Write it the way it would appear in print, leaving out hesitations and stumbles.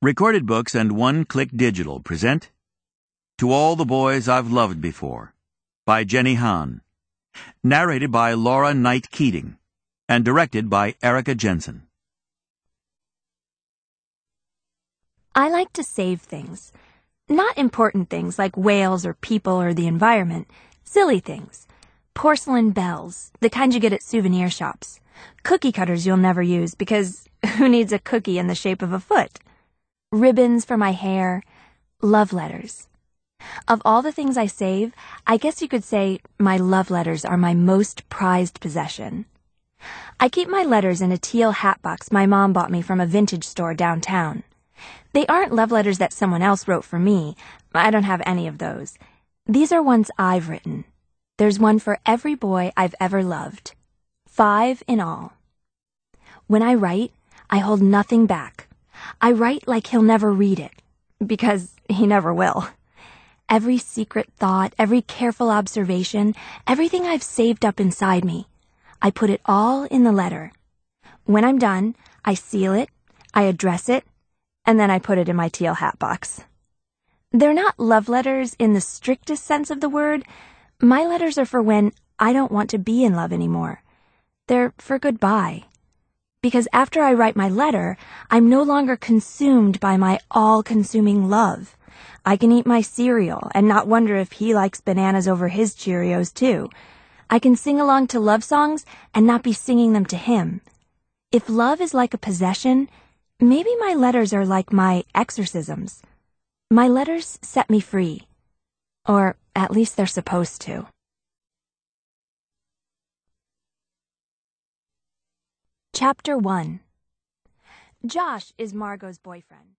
Recorded Books and One Click Digital present To All the Boys I've Loved Before by Jenny Han. Narrated by Laura Knight Keating and directed by Erica Jensen. I like to save things. Not important things like whales or people or the environment. Silly things. Porcelain bells, the kind you get at souvenir shops. Cookie cutters you'll never use because who needs a cookie in the shape of a foot? Ribbons for my hair. Love letters. Of all the things I save, I guess you could say my love letters are my most prized possession. I keep my letters in a teal hat box my mom bought me from a vintage store downtown. They aren't love letters that someone else wrote for me. I don't have any of those. These are ones I've written. There's one for every boy I've ever loved. 5 in all. When I write, I hold nothing back. I write like he'll never read it, because he never will. Every secret thought, every careful observation, everything I've saved up inside me, I put it all in the letter. When I'm done, I seal it, I address it, and then I put it in my teal hat box. They're not love letters in the strictest sense of the word. My letters are for when I don't want to be in love anymore. They're for goodbye. Because after I write my letter, I'm no longer consumed by my all-consuming love. I can eat my cereal and not wonder if he likes bananas over his Cheerios too. I can sing along to love songs and not be singing them to him. If love is like a possession, maybe my letters are like my exorcisms. My letters set me free. Or at least they're supposed to. Chapter 1. Josh is Margot's boyfriend.